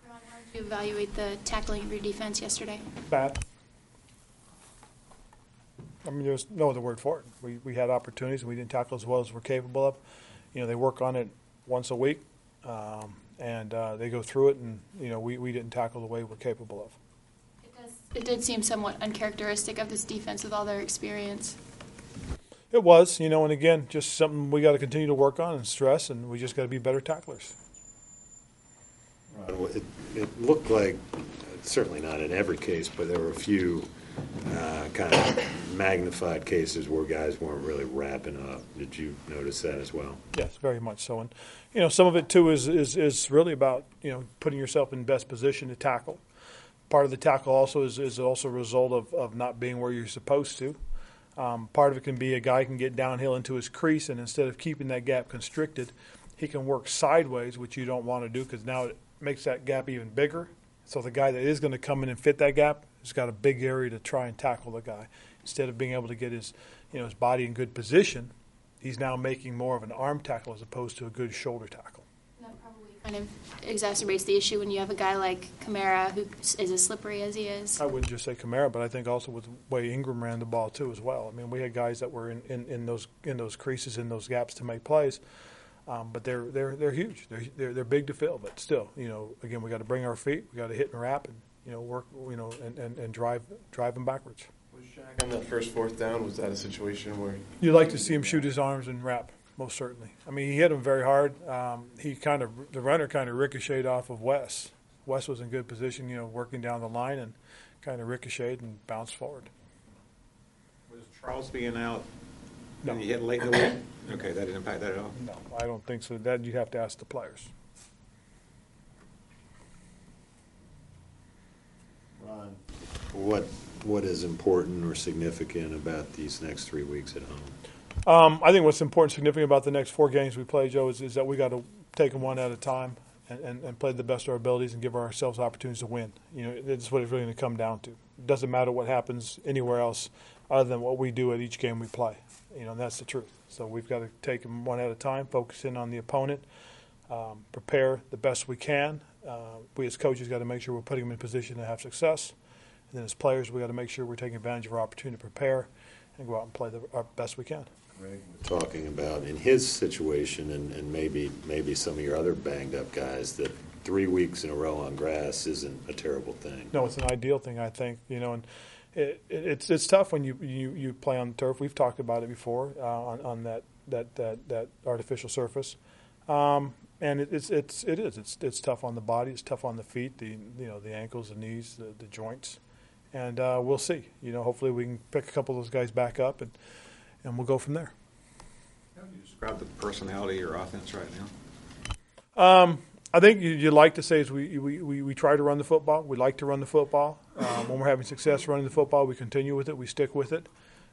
Ron, how did you evaluate the tackling of your defense yesterday? Bad. I mean, there's no other word for it. We had opportunities, and we didn't tackle as well as we're capable of. You know, they work on it once a week, and they go through it, and, you know, we didn't tackle the way we're capable of. It did seem somewhat uncharacteristic of this defense with all their experience. It was, you know, and again, just something we got to continue to work on and stress, and we just got to be better tacklers. It looked like, certainly not in every case, but there were a few kind of magnified cases where guys weren't really wrapping up. Did you notice that as well? Yes, very much so. And, you know, some of it, too, is really about, you know, putting yourself in best position to tackle. Part of the tackle also is also a result of not being where you're supposed to. Part of it can be a guy can get downhill into his crease, and instead of keeping that gap constricted, he can work sideways, which you don't want to do because now it makes that gap even bigger. So the guy that is going to come in and fit that gap has got a big area to try and tackle the guy. Instead of being able to get his body in good position, he's now making more of an arm tackle as opposed to a good shoulder tackle. That probably kind of exacerbates the issue when you have a guy like Kamara who is as slippery as he is. I wouldn't just say Kamara, but I think also with the way Ingram ran the ball too as well. I mean, we had guys that were in those creases, in those gaps to make plays, but they're huge. They're big to fill, but still, you know, again, we got to bring our feet, we got to hit and wrap, and you know, work, you know, and drive them backwards. Was Shaq on that first fourth down? Was that a situation where you'd like to see him shoot his arms and wrap? Most certainly. I mean, he hit him very hard. The runner kind of ricocheted off of Wes. Wes was in good position, you know, working down the line and kind of ricocheted and bounced forward. Was Charles being out? No. And he hit late in the week? Okay, that didn't impact that at all? No, I don't think so. That you'd have to ask the players. Ron, what is important or significant about these next 3 weeks at home? I think what's important, significant about the next 4 games we play, Joe, is that we got to take them one at a time and play the best of our abilities and give ourselves opportunities to win. You know, that's what it's really going to come down to. It doesn't matter what happens anywhere else other than what we do at each game we play. You know, and that's the truth. So we've got to take them one at a time, focus in on the opponent, prepare the best we can. We as coaches got to make sure we're putting them in position to have success. And then as players, we got to make sure we're taking advantage of our opportunity to prepare and go out and play our best we can. Greg, talking about in his situation and maybe some of your other banged up guys, that 3 weeks in a row on grass isn't a terrible thing. No, it's an ideal thing, I think. You know, and it's tough when you play on the turf. We've talked about it before on that artificial surface, and it's tough on the body. It's tough on the feet, the ankles, the knees, the joints, and we'll see. You know, hopefully we can pick a couple of those guys back up and we'll go from there. How would you describe the personality of your offense right now? I think you'd like to say is we try to run the football. We like to run the football. When we're having success running the football, we continue with it. We stick with it.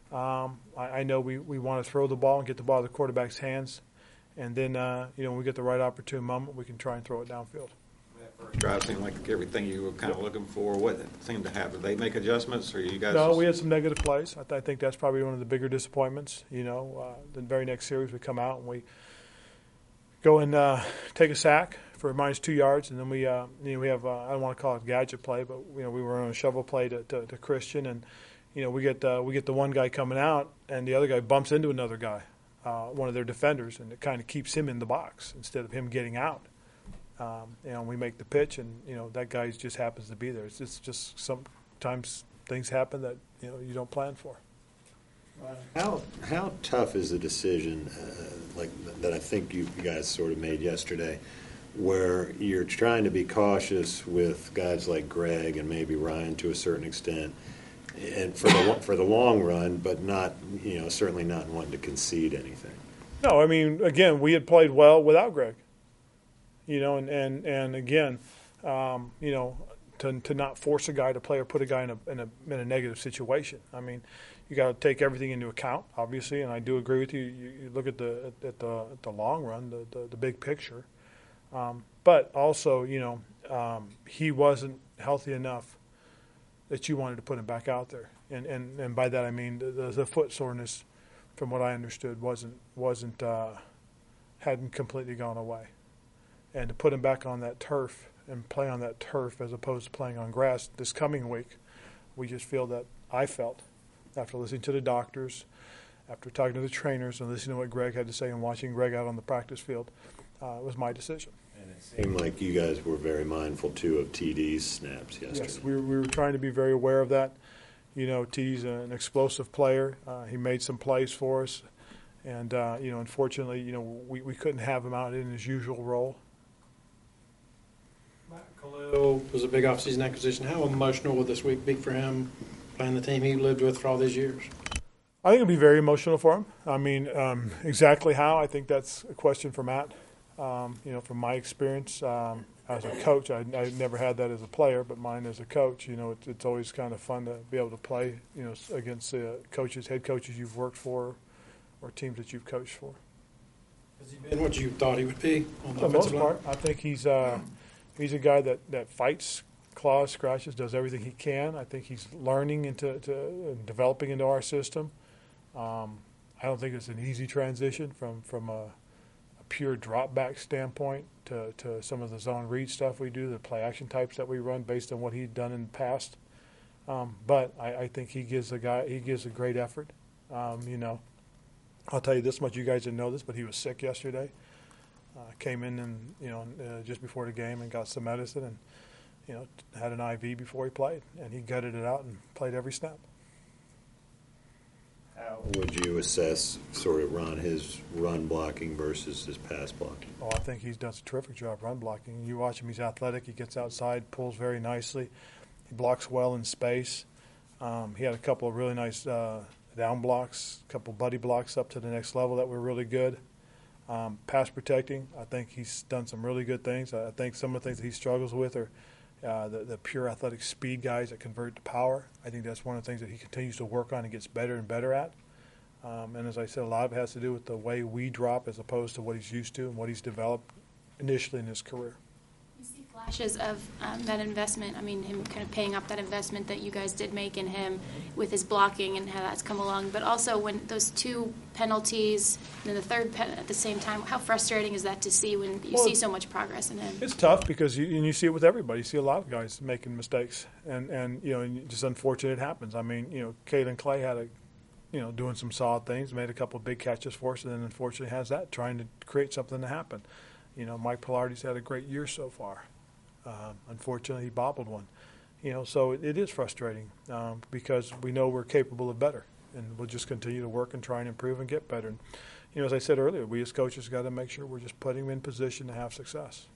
I know we want to throw the ball and get the ball in the quarterback's hands. And then, when we get the right opportune moment, we can try and throw it downfield. That first drive seemed like everything you were kind of looking for. What seemed to happen? Did they make adjustments, or you guys? No, we had some negative plays. I think that's probably one of the bigger disappointments. You know, the very next series we come out and we go and take a sack for -2 yards, and then we have I don't want to call it gadget play, but we were on a shovel play to Christian, and we get the one guy coming out, and the other guy bumps into another guy, one of their defenders, and it kind of keeps him in the box instead of him getting out. We make the pitch, and that guy just happens to be there. It's just sometimes things happen that you don't plan for. How tough is the decision like that I think you guys sort of made yesterday, where you're trying to be cautious with guys like Greg and maybe Ryan to a certain extent, and for the long run, but not certainly not wanting to concede anything. No, I mean, again, we had played well without Greg. And again, to not force a guy to play or put a guy in a negative situation. I mean, you got to take everything into account, obviously, and I do agree with you. You look at the long run, the big picture, but also he wasn't healthy enough that you wanted to put him back out there, and by that I mean the foot soreness, from what I understood, hadn't completely gone away, and to put him back on that turf and play on that turf as opposed to playing on grass this coming week. We just feel that I felt, after listening to the doctors, after talking to the trainers and listening to what Greg had to say and watching Greg out on the practice field, it was my decision. And it seemed like you guys were very mindful, too, of TD's snaps yesterday. Yes, we were trying to be very aware of that. You know, TD's an explosive player. He made some plays for us. And, you know, unfortunately, you know, we couldn't have him out in his usual role. Matt Khalil was a big offseason acquisition. How emotional will this week be for him playing the team he lived with for all these years? I think it'll be very emotional for him. I mean, exactly how, I think that's a question for Matt. You know, from my experience as a coach, I never had that as a player, but mine as a coach, you know, it's always kind of fun to be able to play, you know, against coaches, head coaches you've worked for or teams that you've coached for. Has he been what you thought he would be on the For the most offensive line? part, I think he's a guy that fights, claws, scratches, does everything he can. I think he's learning into developing into our system. I don't think it's an easy transition from a pure drop back standpoint to some of the zone read stuff we do, the play action types that we run based on what he'd done in the past. But I think he gives a great effort. You know, I'll tell you this much, you guys didn't know this, but he was sick yesterday. Came in and, you know, just before the game and got some medicine and, you know, had an IV before he played. And he gutted it out and played every snap. How would you assess sort of his run blocking versus his pass blocking? Oh, I think he's done a terrific job run blocking. You watch him, he's athletic. He gets outside, pulls very nicely. He blocks well in space. He had a couple of really nice down blocks, a couple buddy blocks up to the next level that were really good. Pass protecting, I think he's done some really good things. I think some of the things that he struggles with are the pure athletic speed guys that convert to power. I think that's one of the things that he continues to work on and gets better and better at. And as I said, a lot of it has to do with the way we drop as opposed to what he's used to and what he's developed initially in his career. You see flashes of that investment. I mean, him kind of paying up that investment that you guys did make in him with his blocking and how that's come along. But also when those two penalties and then the third at the same time, how frustrating is that to see when you see so much progress in him? It's tough because you see it with everybody. You see a lot of guys making mistakes, and you know, and just unfortunate it happens. I mean, you know, Caden Clay had doing some solid things, made a couple of big catches for us, and then unfortunately has that trying to create something to happen. You know, Mike Pilardi's had a great year so far. Unfortunately, he bobbled one. You know, so it is frustrating because we know we're capable of better, and we'll just continue to work and try and improve and get better. And, you know, as I said earlier, we as coaches got to make sure we're just putting him in position to have success.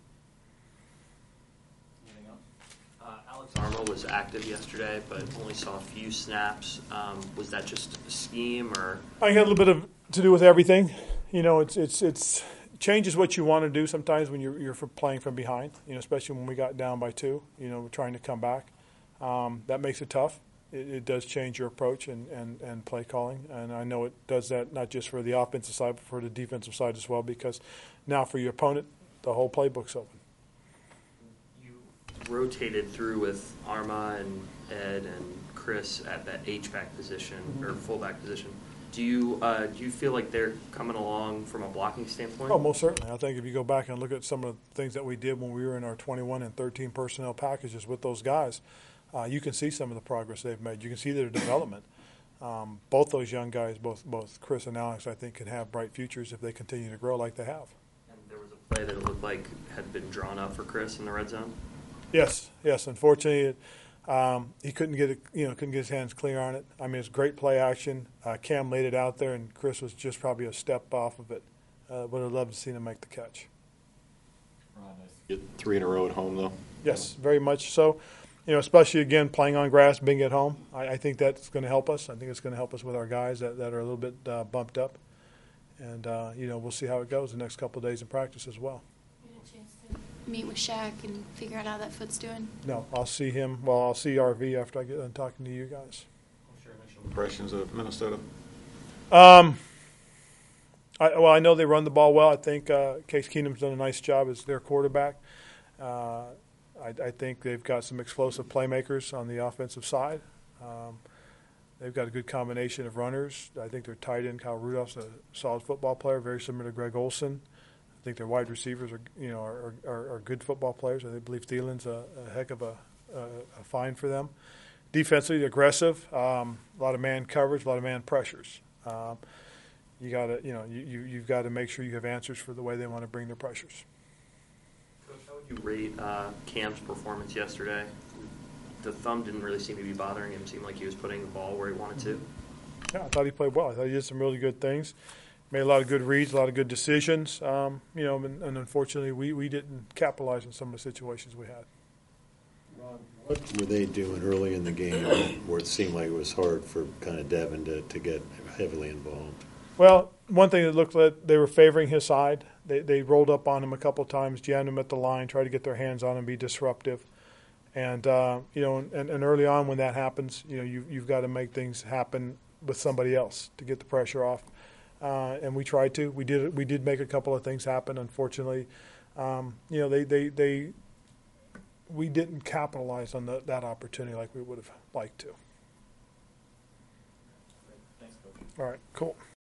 Anything else? Alex Armo was active yesterday, but only saw a few snaps. Was that just a scheme, or? I think it had a little bit to do with everything. You know, it's changes what you want to do sometimes when you're playing from behind. You know, especially when we got down by 2. You know, we're trying to come back. That makes it tough. It does change your approach and play calling, and I know it does that not just for the offensive side, but for the defensive side as well. Because now for your opponent, the whole playbook's open. You rotated through with Arma and Ed and Chris at that H-back position or fullback position. Do you feel like they're coming along from a blocking standpoint? Oh, most certainly. I think if you go back and look at some of the things that we did when we were in our 21 and 13 personnel packages with those guys, you can see some of the progress they've made. You can see their development. Both those young guys, both Chris and Alex, I think, can have bright futures if they continue to grow like they have. And there was a play that it looked like had been drawn up for Chris in the red zone. Yes. Unfortunately, he couldn't get his hands clear on it. I mean, it's great play action. Cam laid it out there, and Chris was just probably a step off of it. Would have loved to see him make the catch. Get 3 in a row at home, though? Yes, very much so. You know, especially, again, playing on grass, being at home. I think that's going to help us. I think it's going to help us with our guys that are a little bit bumped up. And, you know, we'll see how it goes the next couple of days in practice as well. You had a chance to meet with Shaq and figure out how that foot's doing? No, I'll see him. Well, I'll see RV after I get done talking to you guys. What's your initial impressions of Minnesota? I know they run the ball well. I think Case Keenum's done a nice job as their quarterback. I think they've got some explosive playmakers on the offensive side. They've got a good combination of runners. I think their tight end, Kyle Rudolph's a solid football player, very similar to Greg Olson. I think their wide receivers are good football players. I believe Thielen's a heck of a find for them. Defensively aggressive, a lot of man coverage, a lot of man pressures. You got to you've got to make sure you have answers for the way they want to bring their pressures. Coach, how would you rate Cam's performance yesterday? The thumb didn't really seem to be bothering him. It seemed like he was putting the ball where he wanted to. Yeah, I thought he played well. I thought he did some really good things. Made a lot of good reads, a lot of good decisions. And unfortunately, we didn't capitalize on some of the situations we had. What were they doing early in the game where it seemed like it was hard for kind of Devin to get heavily involved? Well, one thing that looked like they were favoring his side. They rolled up on him a couple of times, jammed him at the line, tried to get their hands on him, be disruptive. And and early on when that happens, you've got to make things happen with somebody else to get the pressure off. And we tried to. We did make a couple of things happen. Unfortunately, we didn't capitalize on that opportunity like we would have liked to. Thanks, Coach. All right, cool.